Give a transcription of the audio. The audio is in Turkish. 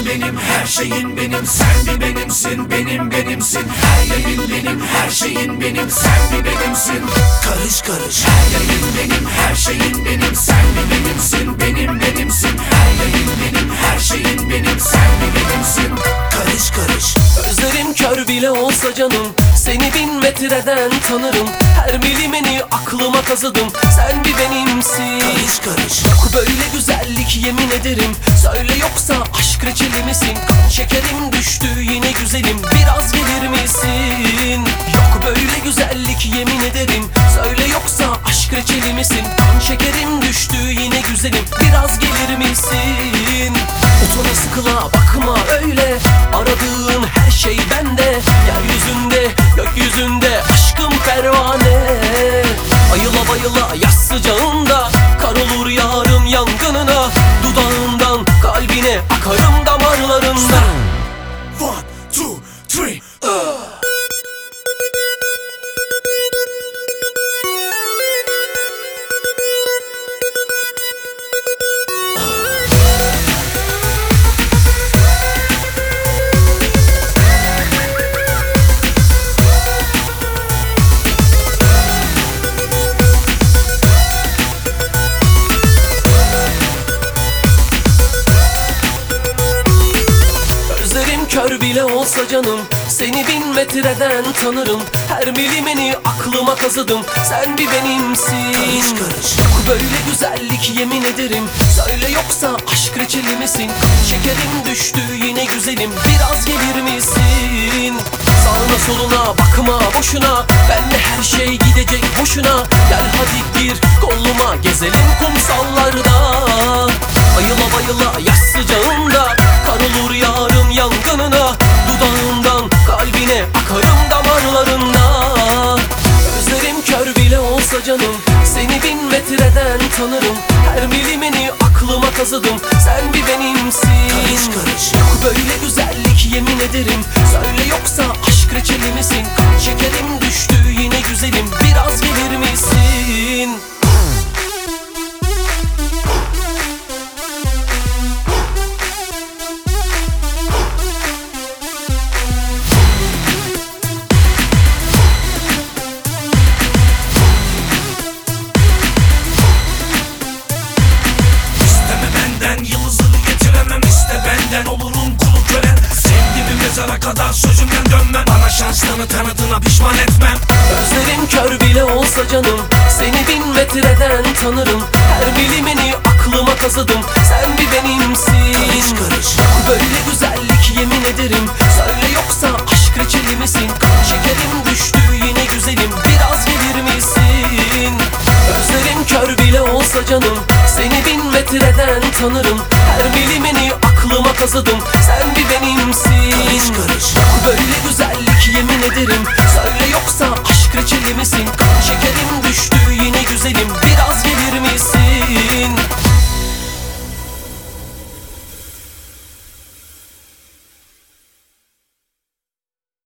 şeyin benim, her şeyin benim. Sen bir benimsin, benim benimsin. Her yayın benim, her şeyin benim. Sen bir benimsin. Karış karış. Her yayın benim, her şeyin benim. Sen bir benimsin, benim benimsin. Her yayın benim, her şeyin benim. Sen bir benimsin. Karış karış. Gözlerim kör bile olsa canım, seni 1000 metreden tanırım. Her milimini aklıma kazıdım, sen bir benimsin. Karış karış. Yok böyle güzellik yemin ederim. Söyle yoksa aşk reçeli misin? Kan şekerim düştü yine güzelim, biraz gelir misin? Yok böyle güzellik yemin ederim. Söyle yoksa aşk reçeli misin? Kan şekerim düştü yine güzelim, biraz gelir misin? Utana sıkıla bakma öyle, aradığın her şey bende. Yeryüzünde gökyüzünde aşkım pervane. Ayıla bayıla yaz sıcağında, kar olur yarım yangınına. Dudağından kalbine akarım damarlarında. 1, 2, 3. Kör bile olsa canım, seni 1000 metreden tanırım. Her milimini aklıma kazıdım, sen bir benimsin. Karış karış. Yok böyle güzellik yemin ederim. Söyle yoksa aşk reçeli misin? Kan şekerim düştü yine güzelim, biraz gelir misin? Sağına soluna bakma boşuna, benle her şey gidecek hoşuna. Gel hadi gir koluma, gezelim kumsallarda. Ayıla bayıla yaz sıcağında, kar olur yarım yangınına. Dudağından kalbine akarım damarlarında. Gözlerim kör bile olsa canım, seni 1000 metreden tanırım. Her milimini aklıma kazıdım, sen bir benimsin. Karış karış. Yok böyle güzellik yemin ederim. Söyle yoksa aşk reçeli misin? Kan şekerim düştü yine güzelim, biraz gelir misin? Olurum kulu kölen. Sevdiğimi mezara kadar sözümden dönmem. Bana şanslarını tanıdığına pişman etmem. Gözlerim kör bile olsa canım, seni 1000 metreden tanırım. Her milimini aklıma kazıdım, sen bir benimsin. Karış karış. Yok böyle güzellik yemin ederim. Söyle yoksa aşk reçeli misin? Kan şekerim düştü yine güzelim, biraz gelir misin? Gözlerim kör bile olsa canım, seni 1000 metreden tanırım. Her milimini aklıma kazıdım, sen bir benimsin. Karış karış. Yok böyle güzellik yemin ederim. Söyle yoksa aşk reçeli misin? Kan şekerim düştü